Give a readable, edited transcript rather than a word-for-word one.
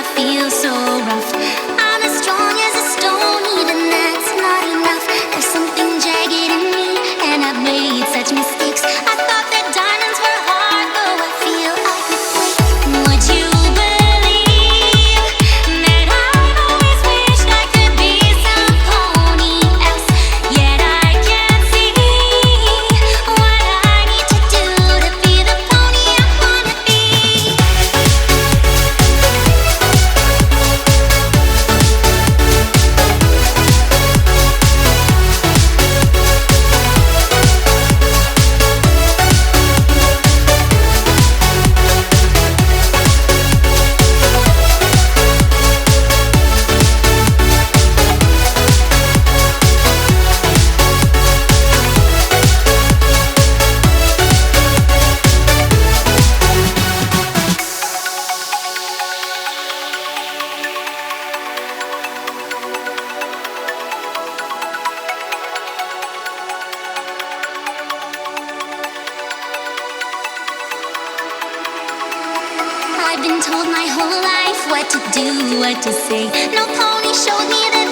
feel so rough. I'm as strong as a stone, even that's not enough. There's something jagged in me, and I've made such mistakes. I thought that diamonds were hard, though I feel I could break. Would you believe that I've always wished I could be somebody else? Yet I can't see what I need to do to be the pony I wanna be. I've been told my whole life what to do, what to say. No pony showed me the